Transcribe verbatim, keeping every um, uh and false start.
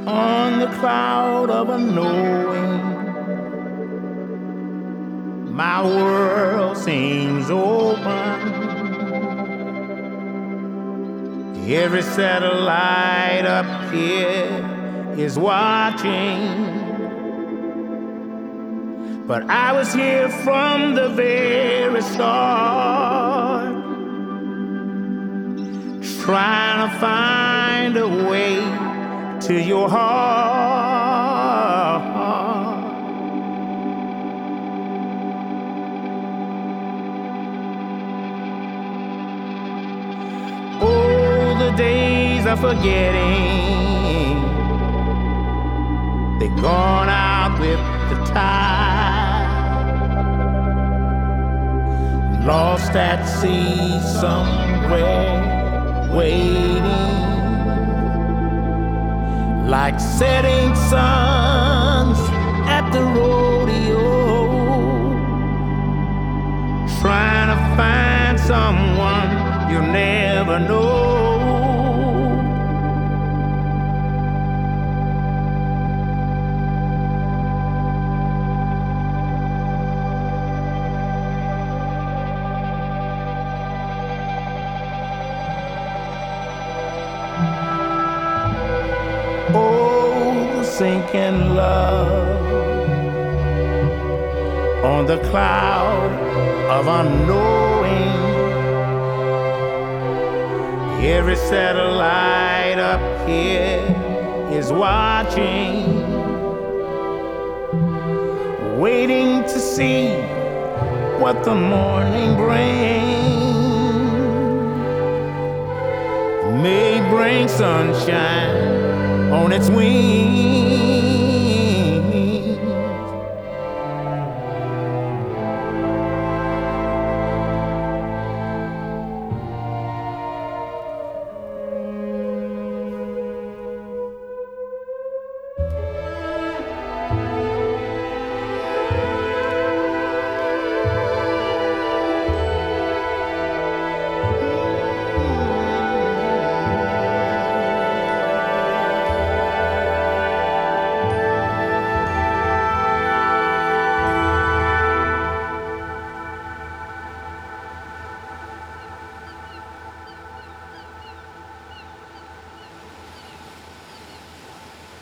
on the cloud of unknowing. My world seems open. Every satellite up here is watching. But I was here from the very start, trying to find a way to your heart. Oh, the days of forgetting, they're gone out with the tide. Lost at sea somewhere, waiting like setting suns at the rodeo, trying to find someone you'll never know. Oh, sinking love on the cloud of unknowing. Every satellite up here is watching, waiting to see what the morning brings. May bring sunshine on its wings.